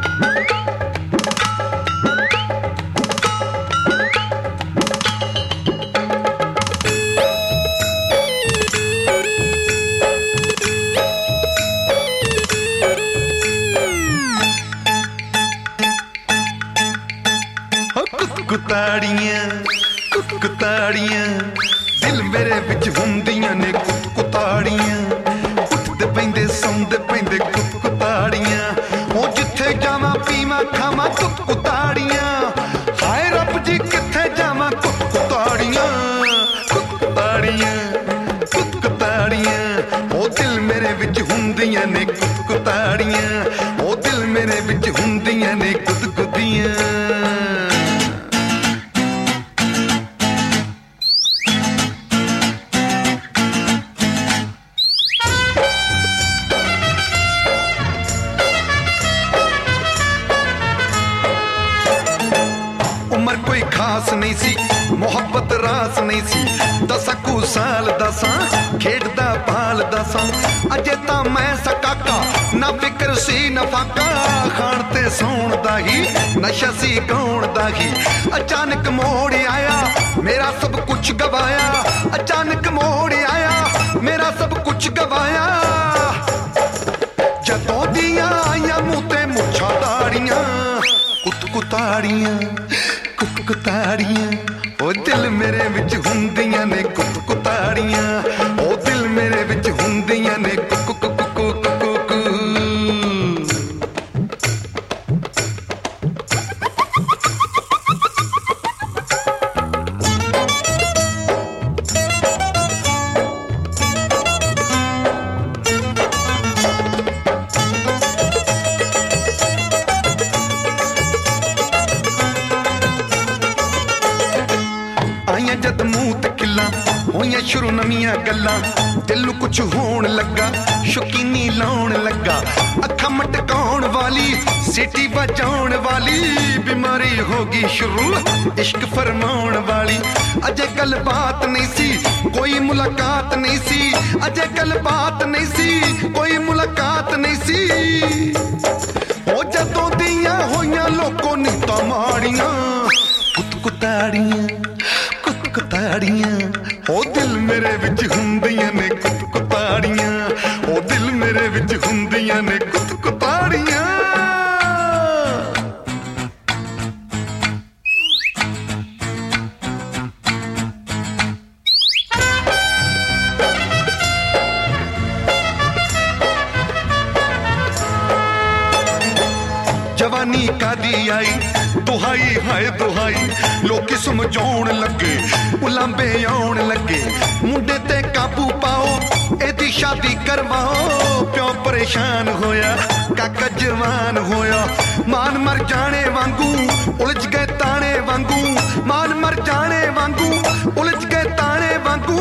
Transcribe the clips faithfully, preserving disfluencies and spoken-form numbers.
ਕੁਤਾੜੀਆਂ ਕੁਤਾੜੀਆਂ ਦਿਲ ਮੇਰੇ ਵਿੱਚ ਹੁੰਦੀਆਂ ਨੇ ਕੁਤਾੜੀਆਂ ਉੱਠਦੇ ਪੈਂਦੇ ਸੌਂਦੇ ਪੈਂਦੇ ਕੁਤਾੜੀਆਂ ਉਹ ਜਿੱਥੇ ਜਾਵਾਂ ਪੀਵਾਂ ਖਾਵਾਂ ਕੁਤਾੜੀਆਂ ਹਾਏ ਰੱਬ ਜੀ ਕਿੱਥੇ ਜਾਵਾਂ ਕੁਤਾੜੀਆਂ ਕੁਤਾੜੀਆਂ ਕੁਤਾੜੀਆਂ ਉਹ ਦਿਲ ਮੇਰੇ ਵਿੱਚ ਹੁੰਦੀਆਂ ਨੇ ਕੁਤਾੜੀਆਂ ਉਹ ਦਿਲ ਮੇਰੇ ਵਿੱਚ ਹੁੰਦੀਆਂ ਨੇ ਕੁਤਕੁਤੀਆਂ उमर कोई खास नहीं सी मुहब्बत रास नहीं सी दसा कु साल दसा खेडदा पाल दसा अजे तां मैं सकाका ना फिक्र सी ना फाका खाण ते सौण दा ही नशा सी गाउण दा ही अचानक मोड़ आया मेरा सब कुछ गवाया अचानक मोड़ आया मेरा सब कुछ गवाया जदों दियां आईयां मूंह ते मुछां दाड़ियां कुत कुताड़ियां कुताड़ियां ओ दिल मेरे विच हुंदियां ने कुत कुताड़ियां ओ दिल मेरे विच हुंदियां ने कुक कुक कुक कुक आईयां जद मूंह ते किल्लां होईयां शुरू नवीआं गल्लां दिल नूं कुछ होण लगा शौकीनी लाउण लगा अखां मटकाउण वाली सीटी बजाउण वाली बीमारी हो गई शुरू इश्क फरमाउण वाली अजे गल बात नहीं सी कोई मुलाकात नहीं सी अजे गल बात नहीं सी कोई मुलाकात नहीं सी ओ जदों दियां होईयां लोकों नीतां माड़ियां कुत कुताड़ियां कुताड़ियां ओ दिल मेरे विच हुंदियां ने कुत कुताड़ियां ओ दिल मेरे विच हुंदियां ने कुत कुताड़ियां जवानी कादी आई दुहाई हाय दुहाई लोकी समझाउण लगे उलांबे आउण लगे मुंडे ते काबू पाओ एदी शादी करवाओ प्यो परेशान होया काका जवान होया मान मर जाने वांगू उलझ गए ताने वांगू मान मर जाने वांगू उलझ गए ताने वांगू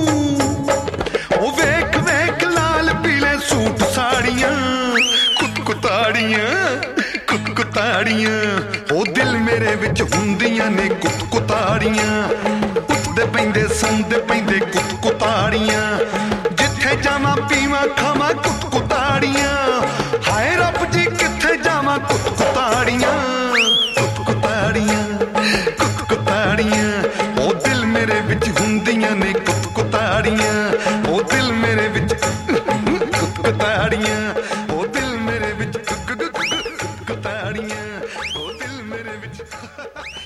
ओ वेख वेख लाल पीले सूट साड़ियां कुत कुताड़ियां कुताड़ियां ओ दिल मेरे विच हुंदियां ने कुत कुताड़ियां उठदे पैंदे सौंदे पैंदे कुत कुताड़ियां जिथे जावां पीवां खावां कुत कुताड़ियां हाय रब जी किथे जावां कुत कुताड़ियां कुत कुताड़ियां कुत कुताड़ियां ओ दिल मेरे विच हुंदियां ने कुत कुताड़ियां ओ दिल मेरे विच कुत कुताड़ियां ओ दिल मेरे विच कुताड़ियां ओ दिल मेरे विच